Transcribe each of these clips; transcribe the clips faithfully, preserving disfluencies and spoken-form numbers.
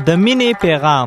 د مینې پیغام.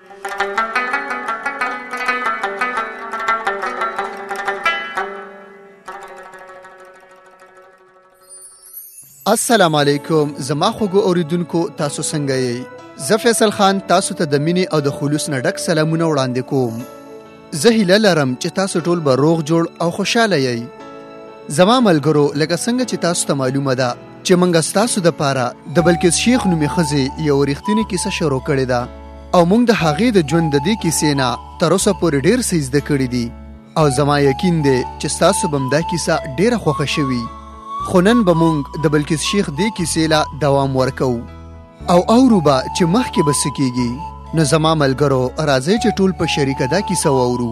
السلام علیکم زما خوږو اوریدونکو، تاسو څنګه یې؟ زه فیصل خان تاسو ته د مینې او د خلوص نه ډک سلامونه وړاندې کوم. زه هیله لرم چې تاسو ټول به روغ جوړ او خوشاله یئ. زما ملګرو، لکه څنګه چې تاسو ته معلومه ده چې موږ ستاسو دپاره د بلقیس شیخ نومې ښځې یو رښتینې کیسه شروع کړې ده او موږ د هغې د ژوند د دې کیسې نه تر اوسه پورې ډېر څه زده کړي دي او زما یقین دی چې ستاسو به هم دا کیسه ډېره خوښه شوي. خو نن به موږ د بلقیس شیخ دې کیسې له دوام ورکو او اورو به چې مخکې به څه کیږي. نو زما ملګرو، راځئ چې ټول په شریکه دا کیسه واورو.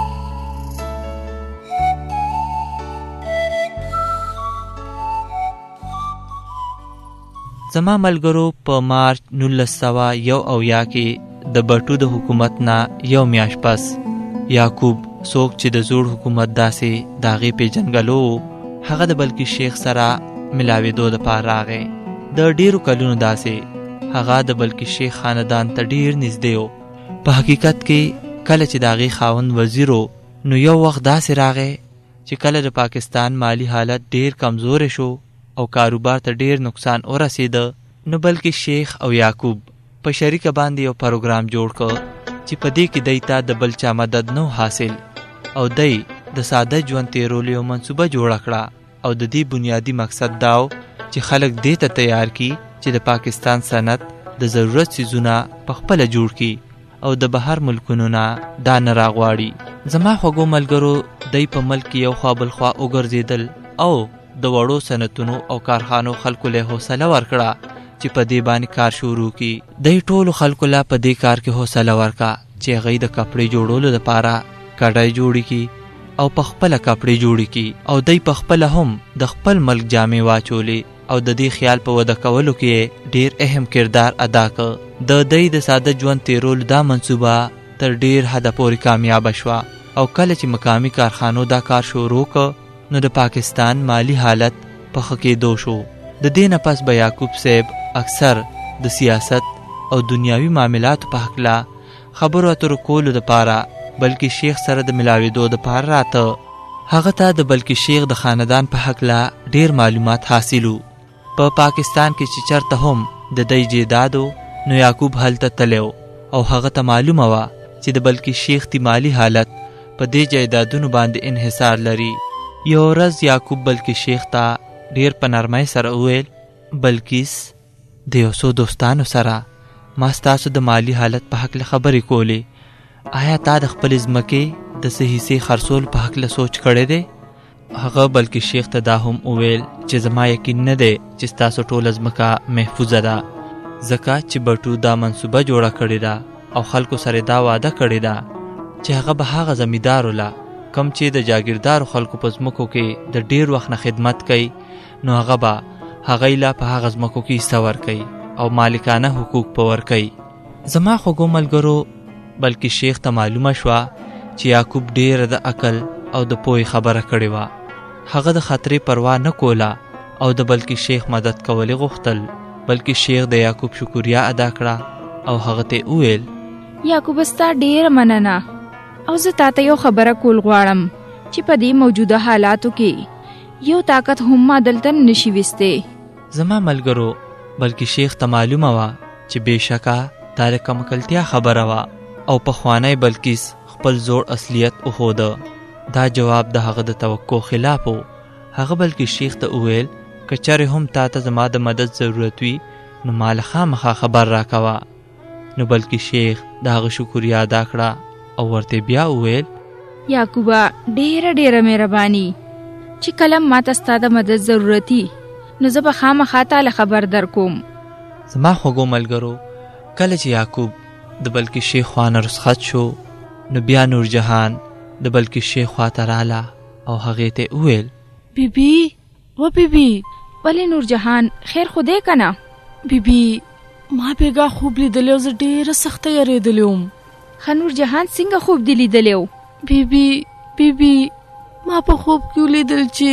زما ملګرو، په مارچ نولس سوه یو اویا کې د بټو د حکومت نه یو میاشت پس یعقوب، څوک چې د زوړ حکومت داسې د هغې پیژنګلو، هغه د بلقیس شیخ سره ملاوېدو دپاره راغی. د ډېرو کلونو داسې هغه د بلقیس شیخ خاندان ته ډېر نږدې و. په حقیقت کې کله چې د هغې خاوند وزیر و، نو یو وخت داسې راغی چې کله د پاکستان مالی حالت ډېر کمزوری شو او کاروبار ته ډېر نقصان ورسېده، نو بلقیس شیخ او یعقوب په شریکه باندې یو پروګرام جوړ کړ چې په دې کې دی ته د بل چا مدد نه حاصل او دی د ساده ژوند تېرولو یو منصوبه جوړه کړه او د دې بنیادی مقصد دا و چې خلک دې ته تیار کړي چې د پاکستان صنعت د ضرورت څیزونه پخپله جوړ کړي او د بهر ملکونو نه دا نه راغواړي. زما خوږو ملګرو، دی په ملک یو خوا بل خوا وګرځېدل او د وړو صنعتونو او کارخانو خلکو له حوصله ورکړه چې په دې باندې کار شروع کړي. دی ټولو خلکو له په دې کار کې حوصله ورکړه چې هغوی د کپړې جوړولو دپاره کډۍ جوړې کړي او په خپله کپړې جوړې کړي او دی په خپله هم د خپل ملک جامې واچولې او د دې خیال په وده کولو کې ډېر اهم کردار ادا کړ. د دی د ساده ژوند تېرولو دا منصوبه تر ډېر حده پورې کامیابه شوه او کله چې مقامي کارخانو دا کار شروع کړ، نو د پاکستان مالی حالت په ښه کېدو شو. د دې نه پس به یعقوب صاحب اکثر د سیاست او دنیاوي معاملاتو په هکله خبرو اترو کولو دپاره بلقیس شیخ سره د ملاوېدو دپاره راته. هغه ته د بلقیس شیخ د خاندان په هکله ډېر معلومات حاصلو. په پا پاکستان کې چې چرته هم د دی جیدادو، نو یعقوب هلته تللی او هغه ته معلومه وه چې د بلقیس شیخ دی مالی حالت په دې جیدادونو باندې انحصار لري. یو ورځ یعقوب بلقیس شیخ ته ډېر په نرمۍ سره وویل، بلقیس، د یو څو دوستانو سره ما ستاسو د مالی حالت په هکله خبرې کولې. آیا تا د خپلې ځمکې د څه حصې خرڅولو په هکله سوچ کړی دی؟ هغه بلقیس شیخ ته دا هم وویل چې زما یقین نه دی چې ستاسو ټوله ځمکه محفوظه ده، ځکه چې بټو دا منصوبه جوړه کړې ده او خلکو سره دا وعده کړې ده چې هغه به هغه زمیندارو له کم چې د جاګیردارو خلکو په ځمکو کې د ډېر وخت نه خدمت کوي، نو هغه به هغوی له په هغه ځمکو کې حصه ورکوي او مالکانه حقوق په ورکوي. زما خوږو ملګرو، بلقیس شیخ ته معلومه شوه چې یعقوب ډېره د عقل او د پوهې خبره کړې وه. هغه د خطرې پروا نه کوله او د بلقیس شیخ مدد کول یې غوښتل. بلقیس شیخ د یعقوب شکریه ادا کړه او هغه ته وویل، یعقوب ستا ډېره مننه او زه تاته یو خبره کول غواړم چې په دې موجوده حالاتو کې یو طاقت هم ما دلته نشي وستی. زما ملګرو، بلقیس شیخ ته معلومه وه چې بېشکه دا د کمکلتیا خبره وه او پخوانی بلقیس خپل زوړ اصلیت وښوده. دا جواب د هغه د توقع خلاف و. هغه بلقیس شیخ ته وویل، که چېرې هم تا ته زما د مدد ضرورت وي، نو ما له خامخا خبر راکوه. نو بلقیس شیخ د هغه شکریه ادا کړه او ورته بیا وویل، یعقوبه، ډېره ډېره مهرباني چې کله ما ته ستا د مدد ضرورتي، نو زه به خامخا تاله خبر در کوم. زما خوږو ملګرو، کله چې یعقوب د بلقیس شیخ خوا نه رخصت شو، نو بیا نورجهان د بلقیس شیخ خوا ته راله او هغې ته وویل، بیبي، و بیبي، ولې نورجهان خیر خو دی که نه؟ بیبي، ما بېګا خوب لیدلی او زه ډېره سخته یېرېدلی وم. ښه نورجهان، څنګه خوب دې لیدلی و؟ بیبي بیبي ما په خوب کې ولیدل چې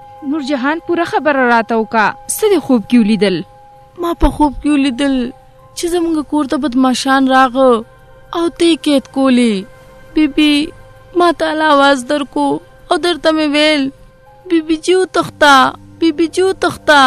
نورجهان پوره خبره راته وکړه، څه دې خوب کې ولیدل؟ ما په خوب کې ولیدل چې زمونږ کور ته بدماشان راغه او ته کېت کولی. بی بی ما تعالی आवाज درکو او درته مې ویل بی بی جیو تختا بی بی جیو تختا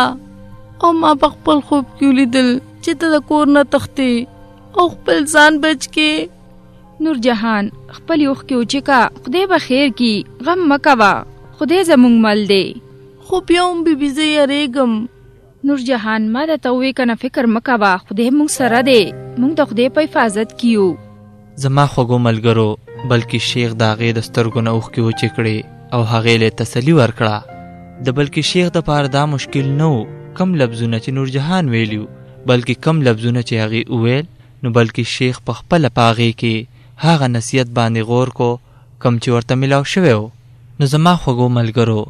او ما په خپل خوب کې ولیدل چې ته د کور نه تختې او خپل ځان بچ کې. نور جهان خپل اوخ کې اوچکا خدای به خیر کی غم مکوا خدای زمونږ مل دی. خو بیا هم بی بی زه یریږم. نور جهان ما د توې کنه فکر مکوا خدای مونږ سره دی مونږ د خدای په حفاظت کیو. زما خوږو ملګرو بلکې شیخ د هغې د سترګو نه اوښکې وچې کړې او هغې له تسلي ورکړه. د بلکې شیخ دپاره دا مشکل نه و کم لفظونه چې نور جهان ویلیو بلکې کم لفظونه چې هغې وویل نو بلکې شیخ په خپله په هغې کې هغه نصیحت باندې غور کو کم چې ورته میلاو شوی و. نو زما خوږو ملګرو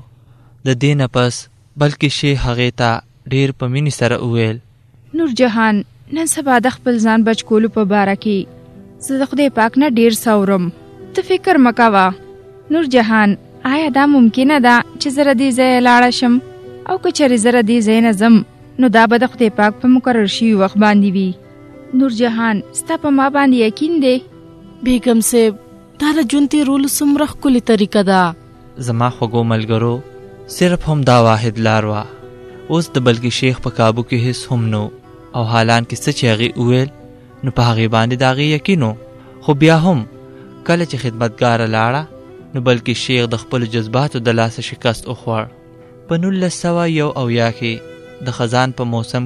د دې نه پس بلکې شیخ هغې ته ډېر په مینې سره وویل نور جهان نن سبا د خپل ځان بچ کولو په باره کې زه د خدای پاک نه ډېر ساورم. ته فکر مکوه. نور جهان آیا دا ممکنه ده چې زه د دې ځایه لاړه شم او که چېرې زه د دې ځای نه ځم نو دا به د خدای پاک په مقرر شوي وخت باندې وي. نور جهان ستا په ما باندې یقین دی؟ بیګم صاحب دا د ژوند تېرولو څومره ښکلې طریقه ده. زما خوږو ملګرو صرف هم دا واحد لار وه. اوس د بلکې شیخ په کابو کې هیڅ هم نو او حالان کې څه چې هغې وویل نو په هغې باندې د هغې یقین و. خو بیا هم کله چې خدمتګاره لاړه نو بلکې شیخ د خپلو جذباتو د لاسه شکست وخوړ. په نولس سوه یو اویا کې د خزان په موسم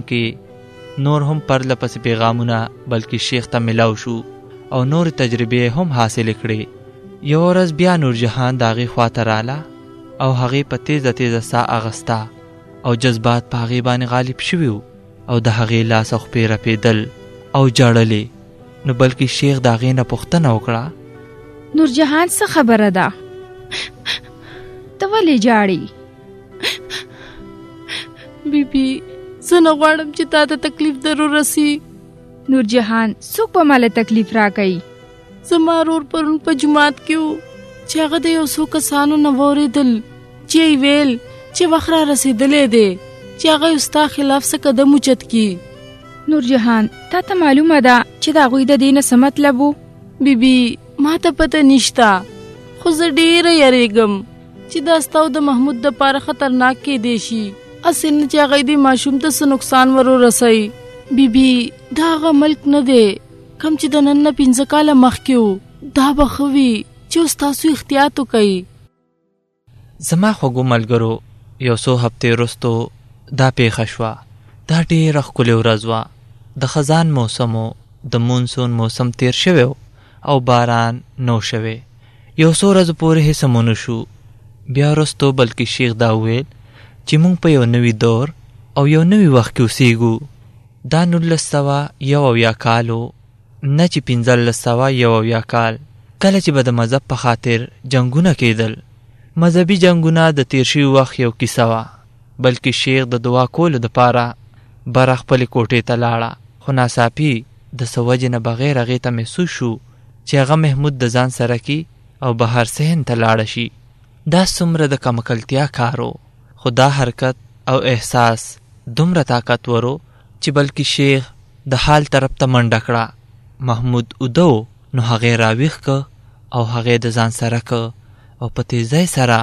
کې نور هم پرله پسې پیغامونه بلکې شیخ ته ملاو شو او نورې تجربې هم حاصلې کړې. یوه ورځ بیا نور جهان د هغې خواته راله او هغې په تیزه تیزه ساه اغسته او جذبات په هغې باندې غالب شوي وو او د هغې لاس او خپې رپېدل او جړلې. نو بلکې شیخ د هغې نه پوښتنه وکړه نور جهان څه خبره ده؟ ته ولې جاړې؟ بی بی زه نه غواړم چې تا ته تکلیف در ورسي. نور جهان څوک به ماله تکلیف راکوي؟ زما ورور پرون په جومات کې و چې هغه د یو څو کسانو نه واورېدل چې یې ویل چې وخت را رسېدلی دی چې هغه یې ستا خلاف څه قدم اوچت کړي. نور جهان تا ته معلومه ده چې د هغوی د دې نه څه مطلب و؟ بی بی ما ته پته نشته خو زه ډېره یریږم چې دا ستا او د محمود دپاره خطرناک کیدی شي. هسې نه چې هغوی دې ماشوم ته څه نقصان ور ورسوي. بی بی دا هغه ملک نه دی کم چې د نن نه پنځه کاله مخکې و. دا به ښه وي چې اوس تاسو احتیاط وکئ. زما خوږو ملګرو یو څو هفتې وروستو دا پیښه شوه. دا ډېره ښکلې ورځ وه. د خزان موسم و د مونسون موسم تیر شوی و او باران نو شوی. یو څو ورځو پورې هېڅ هم ونه شو. بیا وروستو بلکې شیخ دا وویل چې موږ په یو نوي دور او یو نوي وخت کې اوسېږو. دا نولس سوه یو اویا کال و نه چې پنځلس سوه یو اویا کال کله چې به د مذهب په خاطر جنګونه کېدل. مذهبي جنګونه د تیر شوي وخت یو کیسه وه. بلکې شیخ د دعا کولو دپاره بره خپلې کوټې ته لاړه خو ناڅاپي د څه وجې نه بغیر هغې ته محسوس شو چې هغه محمود د ځان سره کی او بهر صحن ته لاړه شي. دا څومره د کمکلتیا کار و خو دا حرکت او احساس دومره طاقتور و چې بلکې شیخ د حال طرف ته منډه کړه. محمود اوده و نو هغې راویښ که او هغې د ځان سره که او په تیزۍ سره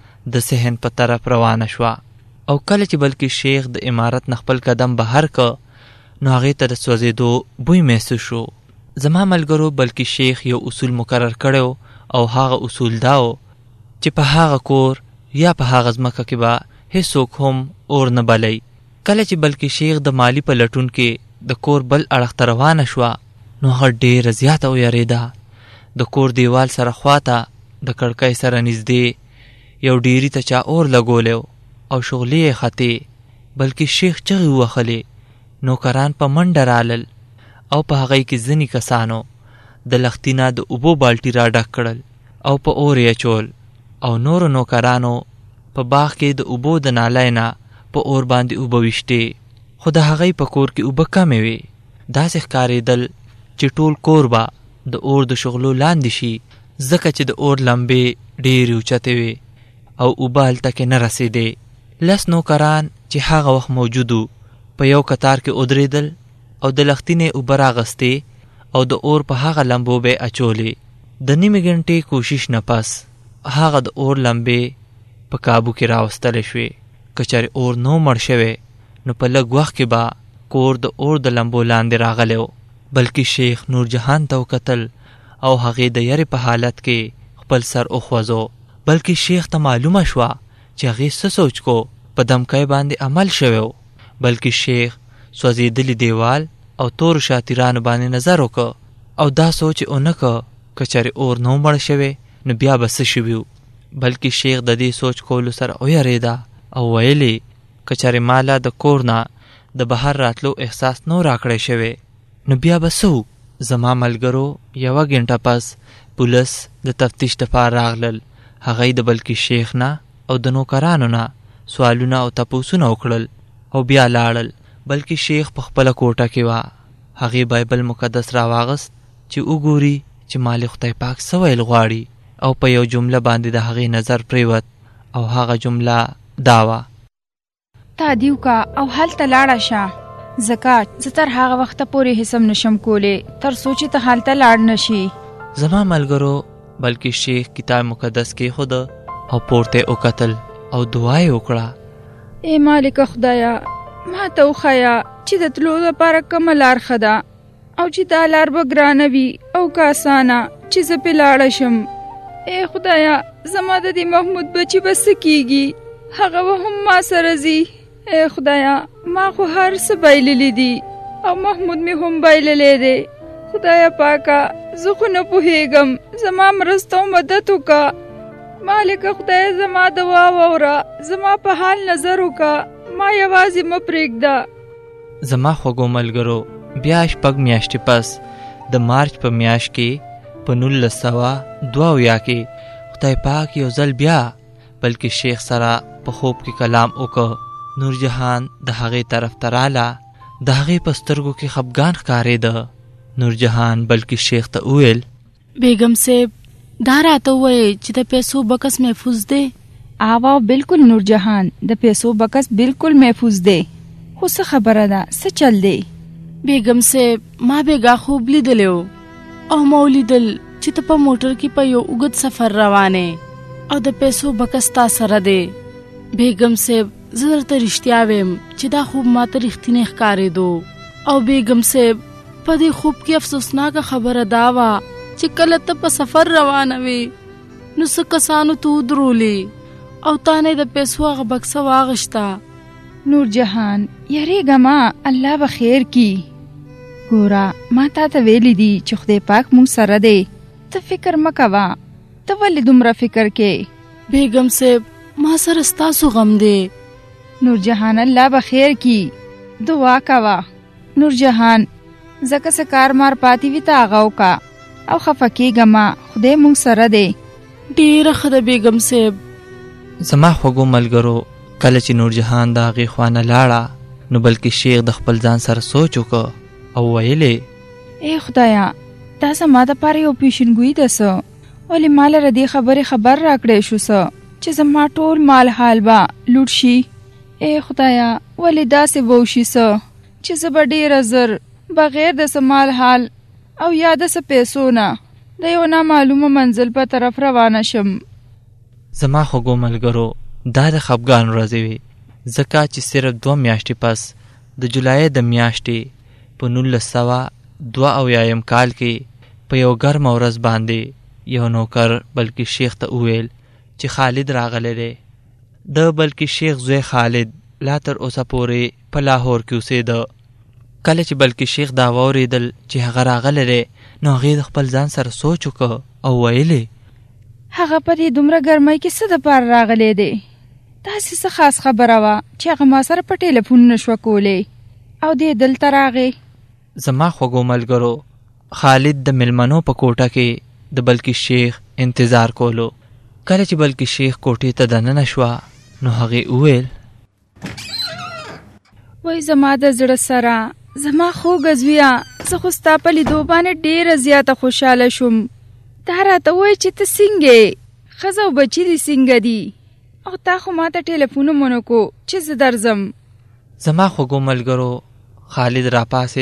د صحن په طرف روانه شوه. او کله چې بلکې شیخ د عمارت نه خپل قدم بهر که نو هغې ته د سوځېدو بوی محسوس شو. زما ملګرو بلکې شیخ یو اصول مقرر کړی او هغه اصول دا و چې په هغه کور یا په هغه ځمکه کې به هیڅوک هم اور نه بلی. کله چې بلکې شیخ د مالی په لټون کې د کور بل اړخ ته روانه شوه نو هغه ډېره زیاته ویرېده. د کور دیوال سره خواته د کړکۍ سره نږدې یو ډیري ته چا اور لګولی او شغلې یې ختې. بلکې شیخ چغې ووهلې. نوکران په منډه رالل او په هغې کې ځینې کسانو د لختي نه د اوبو بالټي را ډک کړل او په اور یې اچول او نورو نوکرانو په باغ کې د اوبو د نالۍ نه په اور باندې اوبه ویشتې. خو د هغې په کور کې اوبه کمې وې. داسې ښکارېدل چې ټول کور به د اور د شغلو لاندې شي ځکه چې د اور لمبې ډېرې اوچتې وې او اوبه هلته کې نه رسېدې. لس نوکران چې هغه وخت موجود وو په یو کتار کې ودرېدل او د لختینې اوبه راغستې او د اور په هغه لمبو به اچولې. د نیمې غنټې کوشش نه پس هغه د اور لمبې په کابو کې راوستلې شوې. که چېرې اور نو مړ شوی نو په لږ وخت کې به کور د اور د لمبو لاندې راغلی و. بلکې شیخ نورجهان ته وکتل او هغې د یرې په حالت کې خپل سر وخوځو. بلکې شیخ ته معلومه شوه چې هغې څه سوچ کو، په دمکۍ باندې عمل شوی و. بلکې شیخ سوځېدلي دیوال او تورو شاتیرانو باندې نظر وکړ او دا سوچ یې ونه کړ که چېرې اور نو مړ شوی نو بیا به څه شوي و. بلکې شیخ د دې سوچ کولو سره ویرېده او ویلې که چېرې مالا د کور نه د بهر راتلو احساس نو راکړی شوی نو بیا به څه و. زما ملګرو یوه غنټه پس پولیس د تفتیش دپاره راغلل. هغوی د بلکې شیخ نه او د نوکرانو نه سوالونه او تپوسونه وکړل او بیا لاړل. بلکې شیخ په خپله کوټه کې وه. هغې بایبل مقدس راواغست چې وګوري چې مالک خدای پاک څه ویل غواړي او په یو جمله باندې د هغې نظر پریوت او هغه جمله دا وه: تعدیو کا او هلته لاړه شه، ځکه زه تر هغه وخته پورې هیڅ هم نشم کولی تر څو چې ته هلته لاړ نشي. زما ملګرو بلکې شیخ کتاب مقدس کې خود او پورته وکتل او دعا یې وکړه: ای مالک خدایا، ما ته وښیه چې د تلو لپاره کومه لار ښه ده او چې دا لار به ګرانه وي او که اسانه چې زه پې لاړه شم. ای خدایا، زما د دې محمود بچي به څه کېږي؟ هغه به هم ما سره ځي. ای خدایا، ما خو هر څه بایللی دي او محمود مې هم بایللی دی. خدایا پاکه، زه خو نه پوهېږم، زما مرسته او مدد وکړه. مالک خدای زما دعا واوره، زما په حال نظر وکړه، ما یوازې مه پرېږده. زما خوږو ملګرو بیا شپږ میاشتې پس د مارچ په میاشت کې په نولس سوه دوه اویا کې خدای پاک یو ځل بیا بلکې شیخ سره په خوب کې کلام وکړ. نورجهان د هغې طرف ته راله، د هغې په سترګو کې خفګان ښکارېده. نورجهان بلکې شیخ ته وویل: بیگم صاحب، دا راته ووایې چې د پیسو بکس محفوظ دی؟ آوا بالکل نورجهان، د پیسو بکس بالکل محفوظ دی. خو څه خبره ده، څه چل دی؟ بیگم صاحب، ما بیګا خوب لیدلی و او ما ولیدل چې ته په موټر کې په یو اوږد سفر روانې او د پیسو بکس تا سره دی. بیگم صاحب، زه درته رښتیا ویم چې دا خوب ما ته رښتینی ښکارېدو. او بیگم صاحب، په دې خوب کې افسوسناکه خبره دا وه چې کله ته په سفر روانه وې نو څه کسانو ته ودرولې او تا نه د پیسو هغه بکسه واغشته. نورجهان، یریږه ما، الله به خیر کی. ګوره، ما تا ته ویلی دي چې خدای پاک مونږ سره دی، ته فکر مه کوه. ته ولې دومره فکر کې؟ بیگم صاحب، ما سره ستاسو غم دی. نورجهان، الله به خیر کی، دعا کوه. نورجهان، ځکه څه کار مار پاتې وي ته هغه وکړه او خفه کېږه مه، خدای مونږ سره دی. ډېره ښه ده بیگم صاحب. زما خوږو ملګرو کله چې نورجهان د هغې خوا نه لاړه نو بلکې شیخ د خپل ځان سره سوچ وکړ او ویلې: ای خدایا، دا زما دپاره یو پیشنګویي ده څه، ولې ما لره دې خبرې خبر راکړی شو څه چې زما ټول مال حال به لوټ شي. ای خدایا، ولې داسې به وشي څه چې زه به ډېره زر بغیر د څه مال حال او یا د څه پیسو نه د یو نامعلومه منزل په طرف روانه شم. زما خوږو ملګرو دا د خفګان ورځې وې، ځکه چې صرف دوه میاشتې پس د جولای د میاشتې په نولس سوه دوه اویایم کال کې په یو ګرمه ورځ باندې یو نوکر بلکې شیخ ته وویل چې خالد راغلی دی. د بلکې شیخ زوی خالد لا تر اوسه پورې په لاهور کې اوسېده. کله چې بلکې شیخ دا واورېدل چې هغه راغلی دی نو هغې د خپل ځان سره سوچ وکړ او ویلې: هغه په دې دومره ګرمۍ کې څه دپاره راغلی دی؟ داسې څه خاص خبره وه چې هغه ما سره په ټیلیفون نه شوه کولی او دې دلته راغی. زما خوږو ملګرو خالد د مېلمنو په کوټه کې د بلکې شیخ انتظار کولو. کله چې بلکې شیخ کوټې ته دننه شوه نو هغې وویل: وای زما د زړه سره، زما خوږه زویه، زه خو ستا په لیدو باندې ډېره زیاته خوشحاله شوم. دا راته وایي چې ته څنګه یې، ښځه او بچي دې څنګه دي؟ او تا خو ما ته ټیلیفون هم ونه کو چې زه درځم. زما خوږو ملګرو خالد راپاسېد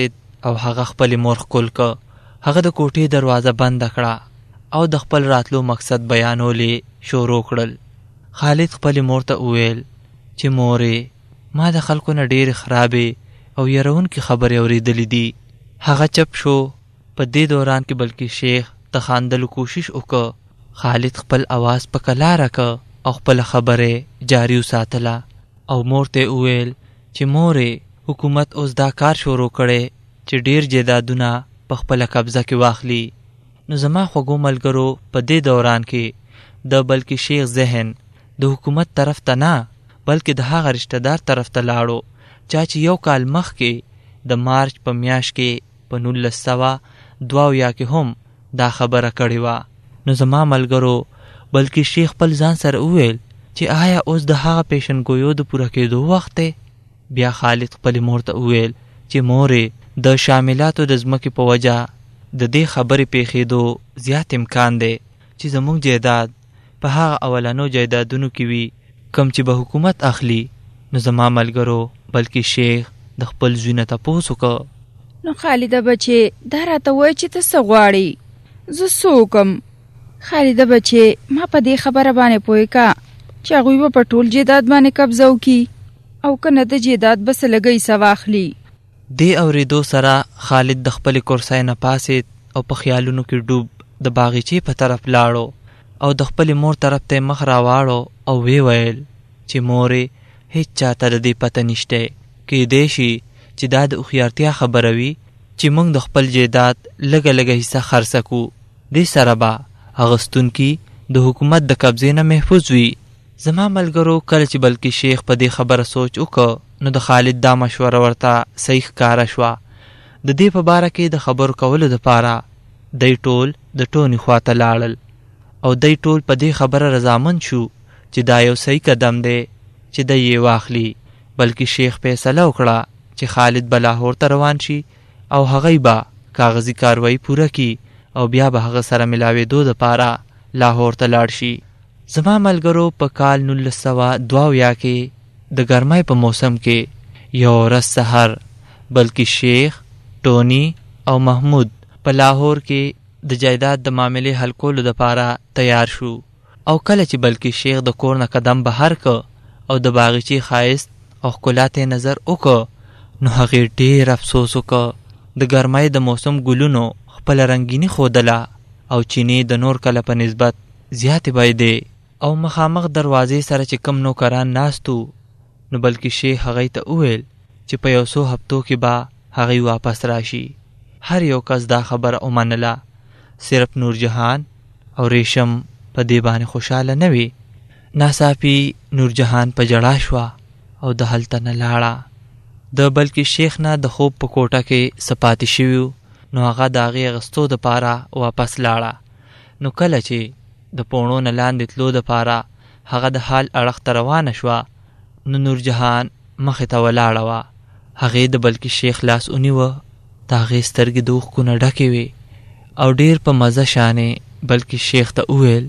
او هغه خپل مور خپل ک هغه د کوټې دروازه بند کړه او د خپل راتلو مقصد بیانولې شروع کړل. خالد خپل مور ته وویل چې مورې ما د خلکو نه ډېرې خرابې او یرونکې خبرې اورېدلې دي. هغه چپ شو. په دې دوران کې بلکې شیخ د خاندلو کوشش وکړ. خالد خپل اواز په کلاره که او خپل خبره جاری وساتله او مور ته وویل چې مورې حکومت اوس دا کار شروع کړی چې ډېر جیدادونه په خپله قبضه کې واخلي. نو زما خوږو ملګرو په دې دوران کې د بلکې شیخ ذهن د حکومت طرف ته نه بلکې د هغه رشته دار طرف ته لاړو چا چې یو کال مخکې د مارچ په میاشت کې په نولس سوه دوه اویا کې هم دا خبره کړې وه. نو زما ملګرو بلکې شیخ خپل ځان سره وویل چې آیا اوس د هغه پیشنګویو د پوره کېدو وخت دی؟ بیا خالد خپل مور ته وویل چې مورې د شاملاتو د ځمکې په وجه د دې خبرې پیښېدو زیات امکان دی چې زموږ جیداد په هغه اولنو جیدادونو کې وي کم چې به حکومت اخلي. نو زما ملګرو بلکې شیخ د خپل زوی نه تپوس وکړ. نو خالده بچې دا راته وایه چې ته څه غواړې؟ زه څه وکړم؟ خالده بچې ما په دې خبره باندې پوه که چې هغوی به په ټول جیداد باندې قبضه وکړي او که نه د جیداد به څه لږی څه واخلي. دې اورېدو سره خالد د خپلې کرسۍ نه پاسېد او په خیالونو کې ډوب د باغچې په طرف لاړو او د خپلې مور طرف ته مخ راواړو او وی ویل چې مورې هیڅ چاته د دې پته نشته. کیدای شي چې دا د هوښیارتیا خبره وي چې موږ د خپل جیداد لږه لږه حصه خرڅه کړو. دې سره به اغوستونکي د حکومت د قبضې نه محفوظ وي. زما ملګرو کله چې بلکې شیخ په دې خبره سوچ وکړ نو د خالد دا مشوره ورته صحیح ښکاره شوه. د دې په باره کې د خبرو کولو دپاره دی ټول د ټونې خواته لاړل او دی ټول په دې خبره رضامند شو چې دا یو صحیح قدم دی چې دی یې واخلي. بلکې شیخ فیصله وکړه چې خالد به لاهور ته روان شي او هغوی به کاغذي کاروایي پوره کړي او بیا به هغه سره ملاوېدو دپاره لاهور ته لاړ شي. زما ملګرو په کال نولس سوه دوه اویا کې د ګرمۍ په موسم کې یو ورځ سحر بلکې شیخ، ټوني او محمود په لاهور کې د جایداد د معاملې حل کولو دپاره تیار شو او کله چې بلکې شیخ د کور نه قدم بهر که او د باغچې ښایست او ښکلا ته نظر وکړ نو هغې ډېر افسوس وکړ. د ګرمۍ د موسم ګلونو خپله رنګیني ښودله او چینې د نور کله په نسبت زیاتې بایدې او مخامخ دروازې سره چې کم نوکران ناستو نو بلکې شیخ هغوی ته وویل چې په یو څو هفتو کې به هغوی واپس راشي. هر یو کس دا خبره ومنله، صرف نورجهان او ریشم په دې باندې خوشحاله نه وي. ناڅاپي نورجهان په ژړا شوه او د هلته نه لاړه. د بلکې شیخ نه د خوب په کوټه کې څه پاتې شوي نو هغه د هغې اخیستو دپاره واپس لاړه. نو کله چې د پوڼو نه لاندې تلو دپاره هغه د حال اړخ ته روانه شوه نو نورجهان مخې ته ولاړه وه. هغې د بلکې شیخ لاس ونیوه، د هغې سترګې د اوښکو نه ډکې وې او ډېر په مزه شانې بلکې شیخ ته وویل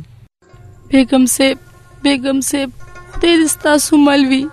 بیګم صاحب بیګم صاحب خدای دې ستاسو مل وي.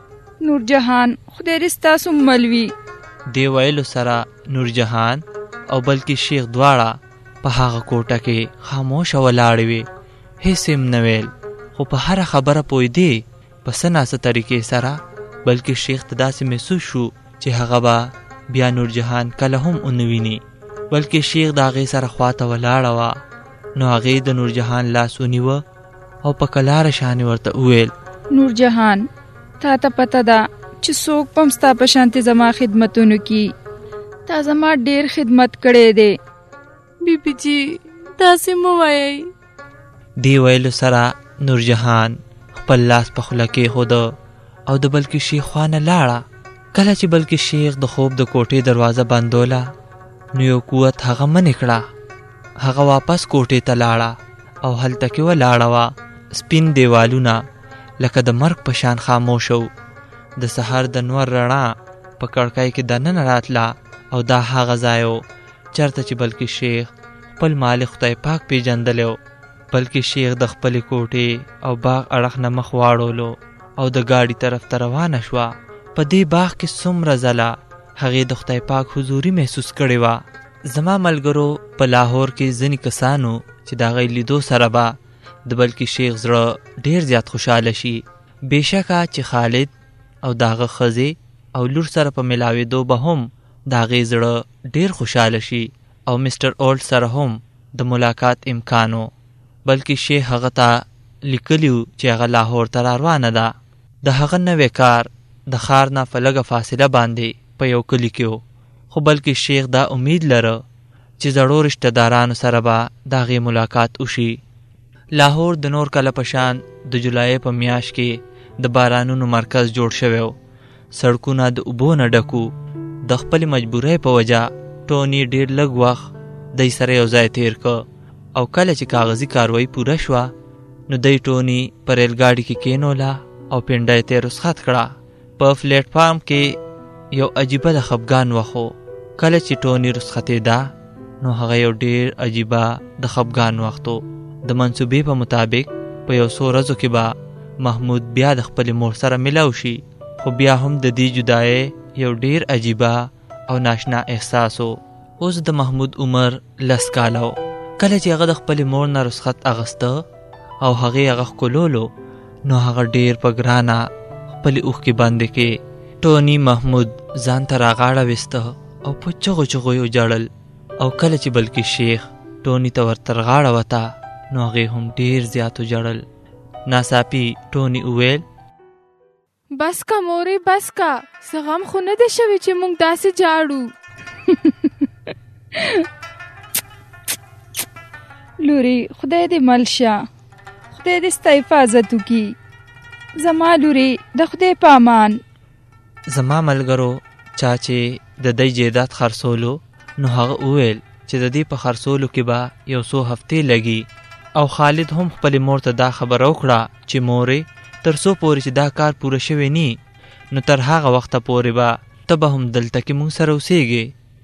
نورجهان خدای دې ستاسو مل وي. دې ویلو سره نورجهان او بلکې شیخ دواړه په هغه کوټه کې خاموشه ولاړې وې. هېڅ یې نه ویل خو په هره خبره پوهېدې په څه ناڅه طریقې سره. بلکې شیخ ته داسې محسوس شو چې هغه به بیا نورجهان کله هم ونه ویني. بلکې شیخ د هغې سره خواته ولاړه وه نو هغې د نورجهان لاس ونیوه او په کلاره شانې ورته وویل نورجهان تا ته پته ده چې څوک به هم ستا په شانتې زما خدمتونو کې. تا زما ډېر خدمت کړی دی. بیبي جي داسې مه وایئ. دې ویلو سره نورجهان خپل لاس په خوله کېښوده او د بلکې شیخ خوا نه لاړه. کله چې بلکې شیخ د خوب د کوټې دروازه بندوله نو یو قوت هغه منې کړه. هغه واپس کوټې ته لاړه او هلته کې ولاړه وه. سپین دیوالونه لکه د مرګ په شان خاموش وو. د سحر د نور رڼا په کړکۍ کې دننه راتله او دا هغه ځای و چېرته چې بلکې شیخ خپل مالک خدای پاک پیژندلی و. بلکې شیخ د خپلې کوټې او باغ اړخ نه مخ واړولو او د ګاډي طرف ته روانه شوه. په دې باغ کې څومره ځله هغې د خدای پاک حضوري محسوس کړې وه. زما ملګرو په لاهور کې ځینې کسانو چې د هغې لیدو سره به د بلکې شیخ زړه ډېر زیات خوشحاله شي. بېشکه چې خالد او د هغه ښځې او لور سره په ملاوېدو به هم د هغې زړه ډېر خوشحاله شي او مسټر اولډ سره هم د ملاقات امکان و. بلکې شیخ هغه ته لیکلي و چې هغه لاهور ته را روانه ده. د هغه نوی کار د ښار نه په لږه فاصله باندې په یو کلي کې و، خو بلکې شیخ دا امید لره چې زړو رشته دارانو سره به د هغې ملاقات وشي. لاهور د نور کله په شان د جولای په میاشت کې د بارانونو مرکز جوړ شوی و. سړکونه د اوبو نه ډکو. د خپلې مجبورۍ په وجه ټوني ډېر لږ وخت دی سره یو ځای تیر که او کله چې کاغذي کاروایي پوره شوه نو دی ټوني په ریل ګاډي کې کېنوله او پنډۍ ته یې رخصت کړه. په پلیټ فارم کې یو عجیبه د خفګان وخت و. کله چې ټوني رخصتېده نو هغه یو ډېر عجیبه د خفګان وخت و. د منصوبې په مطابق په یو څو ورځو کې به محمود بیا د خپلې مور سره ملاو شي، خو بیا هم د دې جدایۍ یو ډېر عجیبه او ناشنا احساس و. اوس د محمود عمر لس کاله و. کله چې هغه د خپلې مور نه رخصت اخیسته او هغې هغه ښکلولو نو هغه ډېر په ګرانه خپلې اوښکې بندې کې. ټوني محمود ځان ته راغاړه ویسته او په چغو چغو یې وژړل. او کله چې بلکې شیخ ټوني ته ورتر غاړه وته نو هغې هم ډېر زیات وژړل. ناڅاپي ټوني وویل بس کا مورې بس کا، څه غم خو نه ده شوی چې موږ داسې جاړو. لورې خدای دې مل شه، خدای دې ستا حفاظت وکړي. زما لورې د خدای په امان. زما ملګرو چا چې د دی جیدات خرڅولو نو هغه وویل چې د دې په خرڅولو کې به یو څو هفتې لګي. او خالد هم خپلې مور ته دا خبره وکړه چې مورې تر څو پورې چې دا کار پوره شوی نی نو تر هغه وخته پورې به ته به هم دلته کې مونږ سره اوسېږې.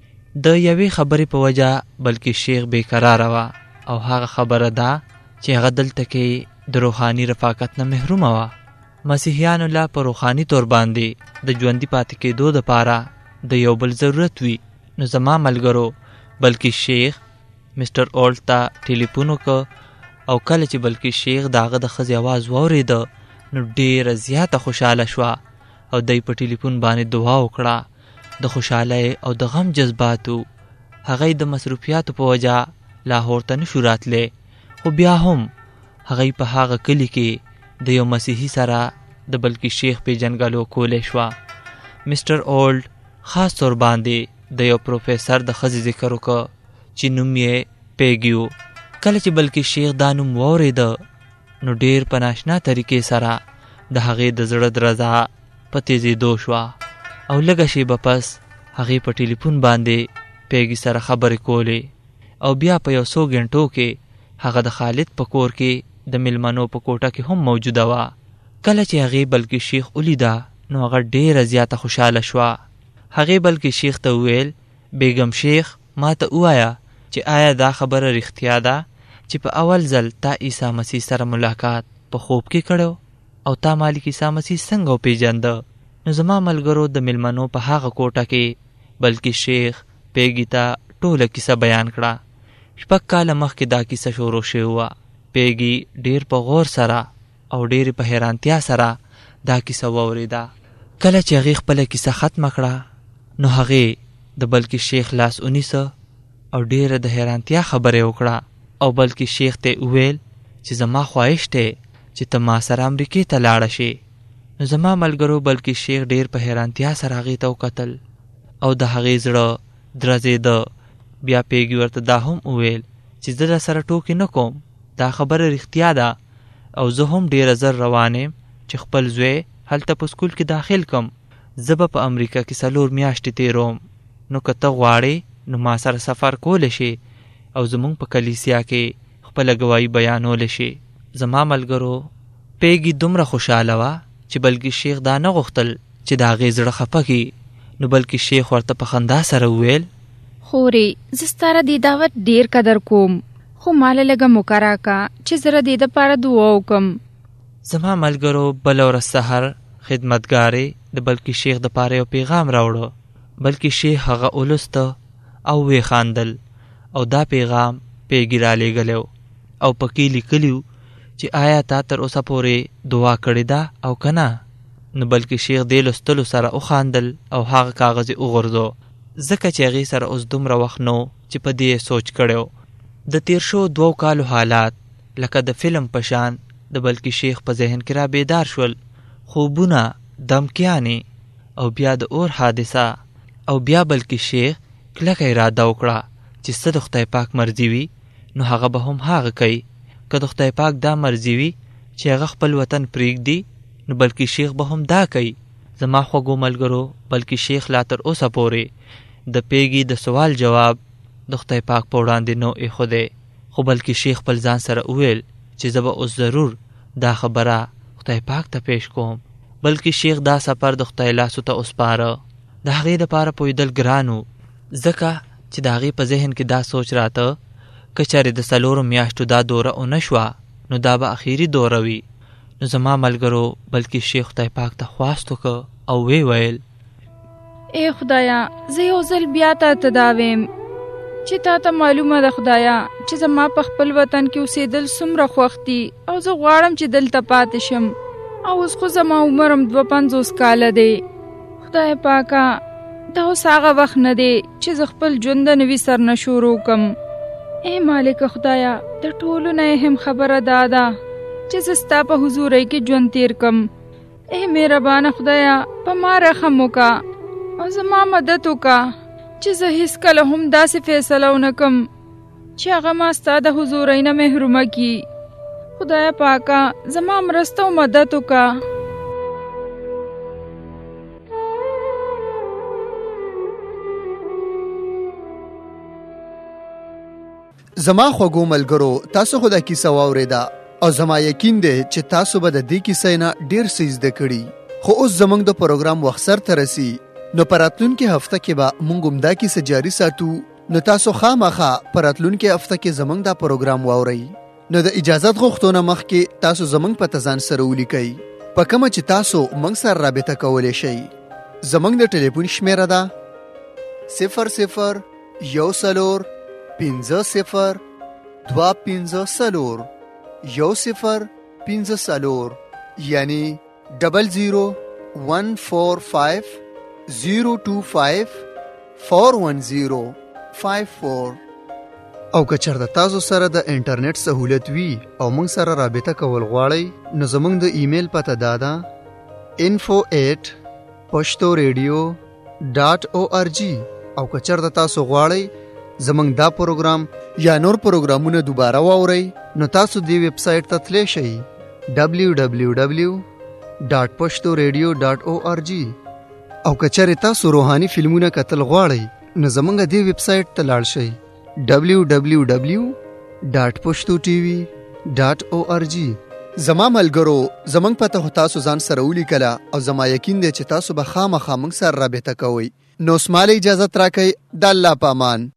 د یوې خبرې په وجه بلکې شیخ بېقراره وه او هغه خبره ده چې هغه دلته کې د روحاني رفاقت نه محرومه وه. مسیحیانو لا په روحاني طور باندې د ژوندي پاتې کېدو دپاره د یو بل ضرورت وي. نو زما ملګرو بلکې شیخ مسټر اولډ ته ټلیفون وکړ او کله چې بلکې شیخ د هغه د ښځې اواز واورېده نو ډېره زیاته خوشحاله شوه او دی په ټلیفون باندې دعا وکړه. د خوشحالۍ او د غم جذباتو هغې د مصروفیاتو په وجه لاهور ته نشو راتلی، خو بیا هم هغې په هغه کلي کې د یو مسیحي سره د بلکې شیخ پیژنګلو کولی شوه. مسټر اولډ خاص طور باندې د یو پروفیسر د ښځې ذکر وکړ چې نوم یې پیګي و. کله چې بلکې شیخ دا نوم واورېده نو ډېر په ناشنا طریقې سره د هغې د زړه درزا په تیزېدو شوه او لږه شیبه پس هغې په ټلیفون باندې پیګي سره خبرې کولې او بیا په یو څو ګنټو کې هغه د خالد په کور کې د میلمنو په کوټه کې هم موجوده وه. کله چې هغې بلکې شیخ ولیده نو هغه ډېره زیاته خوشحاله شوه. هغې بلکې شیخ ته وویل بیګم شیخ ما ته ووایه چې آیا دا خبره رښتیا ده چې په اول ځل تا عیسی مسیح سره ملاقات په خوب کې کړو او تا مالک عیسی مسیح څنګه وپېژانده؟ نو زما ملګرو د میلمنو په هغه کوټه کې بلکې شیخ پیګي ته ټوله کیسه بیان کړه. شپږ کاله مخکې دا کیسه شروع شوې وه. پیګي ډېر په غور سره او ډېرې په حیرانتیا سره دا کیسه واورېده. کله چې هغې خپله کیسه ختمه کړه نو هغې د بلکې شیخ لاس ونیسه او ډېره د حیرانتیا خبرې وکړه او بلکې شیخ ته وویل چې زما خواهش دی چې ته ما سره امریکې ته لاړه شې. نو زما ملګرو بلکې شیخ ډېر په حیرانتیا سره هغې ته وکتل او د هغې زړه درزېده. بیا پیګي ورته دا هم وویل چې زه در سره ټوکې نه کوم، دا خبره رښتیا ده او زه هم ډېره زر روان یم چې خپل زوی هلته په سکول کې داخل کم. زه به په امریکا کې څلور میاشتې تېروم، نو که ته غواړې نو ما سره سفر کولی شي او زمونږ په کلیسیا کې خپله ګواهي بیانولی شي. زما ملګرو پیګي دومره خوشحاله وه چې بلکې شیخ دا نه غوښتل چې د هغې زړه خفه کړي. نو بلکې شیخ ورته په خندا سره وویل خورې زه ستاره دې دعوت ډېر قدر کوم، خو ماله لږه موقع راکړه چې زه د دې دپاره دعا وکړم. زما ملګرو بله ورځ سحر خدمتګارې د بلکې شیخ دپاره یو پیغام راوړه بلکې شیخ هغه ولسته او وی خاندل او دا پیغام پیګی را لېږلی او پکې لیکلیو چې آیا تا تر اوسه پورې دعا کړې ده او که نه؟ نو بلکې شیخ دې لوستلو سره وخاندل او هغه کاغذ یې وغورځو، ځکه چې هغې سره اوس دومره وخت نه چې په دې سوچ کړی. د تیر شو دوو کالو حالات لکه د فلم په شان د بلکې شیخ په ذهن کې را بیدار شول. خوبونه، دمکیانې او بیا د اور حادثه او بیا بلکې شیخ کلکه اراده وکړه چې څه د خدای پاک مرضي وي نو هغه به هم هغه کوي. که د خدای پاک دا مرضي وي چې هغه خپل وطن پرېږدي نو بلکې شیخ به هم دا کوي. زما خوږو ملګرو، بلکې شیخ لا تر اوسه پورې د پیګي د سوال جواب د خدای پاک په وړاندې نو ایښودی، خو بلکې شیخ خپل ځان سره وویل چې زه به اوس ضرور دا خبره خدای پاک ته پیش کوم. بلکې شیخ دا سفر د خدای لاسو ته وسپاره. د هغې دپاره پوهېدل ګران و، ځکه چې د هغې په ذهن کې دا سوچ راته که چېرې د څلورو میاشتو دا دوره ونه شوه نو دا به اخیري دوره وي. نو زما ملګرو، بلکې شیخ خدای پاک ته خواست وکړه او وی ویل: ای خدایا، زه یو ځل بیا تا ته دا ویم چې تا ته معلومه ده خدایا چې زما په خپل وطن کې اوسېدل څومره خوښ دي او زه غواړم چې دلته پاتې شم. او اوس خو زما عمر هم دوه پنځوس کاله دی. خدای پاکه، دا اوس هغه وخت نه دی چې زه خپل ژوند د نوي سر نه شروع کړم. ای مالکه خدایا، د ټولو نه هم خبره دا ده چې زه ستا په حضورۍ کې ژوند تیر کړم. ای مهربانه خدایا، په ما رحم وکړه او زما مدد وکړه چې زه هیڅکله هم داسې فیصله ونه کړم چې هغه ما ستا د حضورۍ نه محرومه کړي. خدای پاکه، زما مرسته او مدد وکړه. زما خوږو ملګرو، تاسو خو دا کیسه واورېده او زما یقین دی چې تاسو به د دې کیسې نه ډېر څه زده کړي. خو اوس زموږ د پروګرام وخت سرته رسي، نو په راتلونکې هفته کې به موږ هم دا کیسه جاري ساتو. نو تاسو خامخا په راتلونکې هفته کې زموږ دا پروګرام واورئ. نو د اجازت غوښتنه مخکې تاسو زموږ په تزان سره ولیکئ په کومه چې تاسو موږ سره رابطه کولی شئ. زموږ د ټلیفون شمیره ده صفر صفر یو څلور پنځه صفر دوه پنځه څلور یو صفر پنځه څلور، یعنی ډبل زیرو ون فور فایو زیرو ټو فایو فور ون زیرو فایو فور. او که چېرته تاسو سره د انټرنیټ سهولت وي او موږ سره رابطه کول غواړئ نو زموږ د ایمیل پته دا ده info at پښتو ریډیو ډاټ او آر جی. او که چېرته تاسو غواړئ زموږ دا پروګرام یا نور پروګرامونه دوباره واورئ نو تاسو دې ویب سایټ ته تللی شئ ډبلیو ډبلیو ډبلیو ډاټ پښتو ریډیو ډاټ او آر جی. او که چېرې تاسو روحاني فلمونه کتل غواړئ نو زموږ دې ویب سایټ ته لاړ شئ ډبلیو ډبلیو ډبلیو ډاټ پښتو ټي وي ډاټ او آر جی. زما ملګرو، زموږ پته خو تاسو ځان سره ولیکله او زما یقین دی چې تاسو به خامخا موږ سره رابطه کوئ. نو اوس ماله اجازت راکئ. د الله په امان.